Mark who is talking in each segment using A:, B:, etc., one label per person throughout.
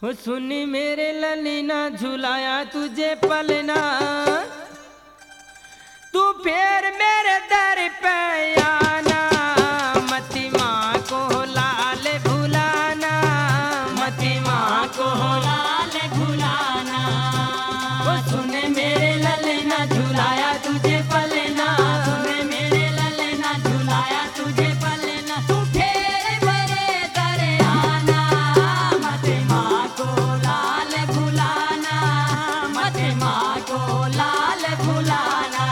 A: हो सुनी मेरे ललीना झुलाया तुझे पलना, तू फिर मेरे दर पे आना, मती माँ को लाल भुलाना, मती माँ को लाल भुलाना। हो सुने मेरे ललना झुलाया तुझे पलना, सुने मेरे ललना झुलाया तुझे पलना, तू फिर मेरे दर आना, मती माँ को लाल भुलाना, मती माँ को लाल भुलाना।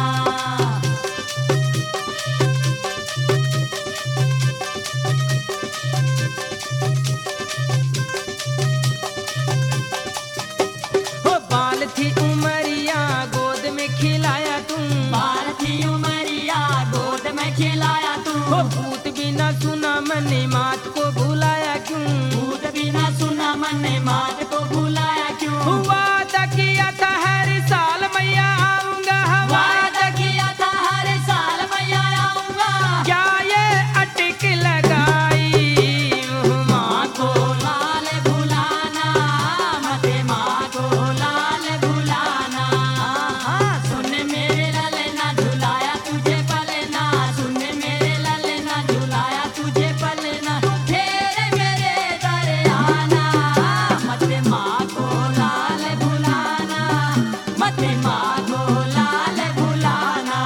A: थी उमरिया गोद में खिलाया तू, बाल थी उमरिया गोद में खिलाया तू। हो भूत बिना सुना मने मात को भुलाया क्यों, भूत बिना सुना मने मात को भुलाया क्यों। वादा किया था हर साल मैया आऊंगा, वादा किया था हर साल मैया आऊंगा, क्या ये अटक लगाई माँ को लाल भुलाना, मते माँ को लाल भुलाना। सुन मेरे ललना झुलाया तुझे पलना, सुन मेरे ललना झुलाया तुझे पलना, फिर मेरे दर आना, मते माँ को लाल भुलाना, मते माँ को लाल भुलाना।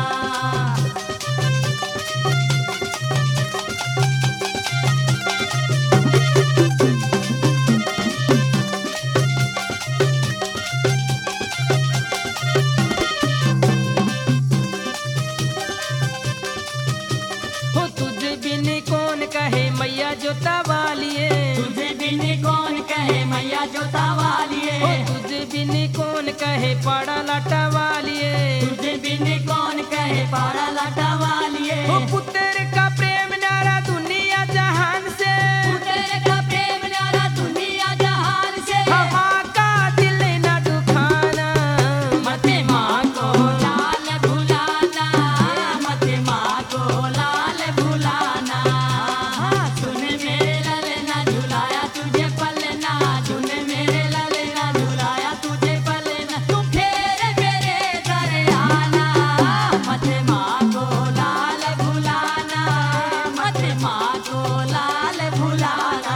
A: हो तुझे बिन कौन कहे मैया जोता वालिए, तुझे बिन कौन कहे मैया जोता वालिए। हो तुझे बिन कौन कहे पाड़ा लाटा वालिए, तुझे बिन कौन कहे पाड़ा लाटा वालिए। हो पुत्र का प्रेम न्यारा दुनिया जहान से, पुत्र का प्रेम न्यारा दुनिया जहान से, हवा का दिल न दुखाना, मते माँ को लाल भुलाना, मते माँ को लाल भुलाना। सुन मेरे ललना झुलाया तुझे पलना, सुन मेरे ललना झुलाया तुझे पलना, तू फिर मेरे दर आना, मते माँ को लाल भुलाना, मते माँ को लाल भुलाना।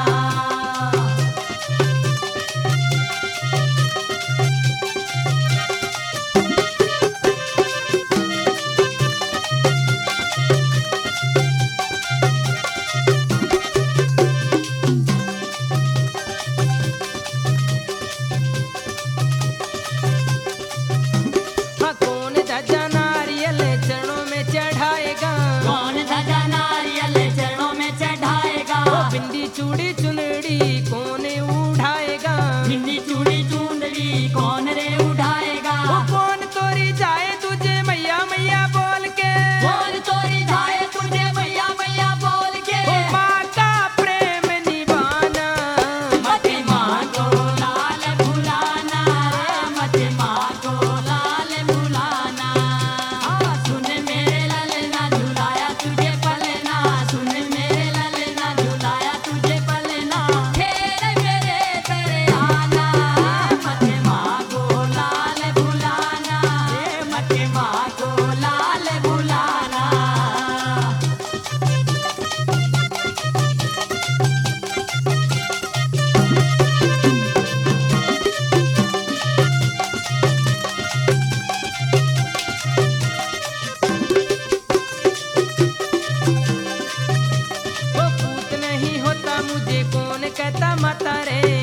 A: हाँ कौन ध्वजा नारियल चरणों में चढ़ाएगा, कौन ध्वजा नारियल चरणों में चढ़ाएगा। बिंदी चूड़ी चुनरी कौन उठाएगा, बिंदी चूड़ी चुनरी कौन रे उठाएगा। कौन तोरी जाए तुझे मैया मैया बोल के, कौन तोरी जाए तुझे मैया मैया बोल के। माँ का प्रेम निभाना, मते माँ को लाल भुलाना, मते माँ को लाल भुलाना। सुन मेरे ललना झुलाया तुझे पलना, सुन मेरे ललना झुलाया तुझे पलना, फिर मेरे दर आना, मते माँ को लाल भुलाना, मते माँ को लाल भुलाना। वो पूत नहीं होता मुझे कौन कहता माता रे,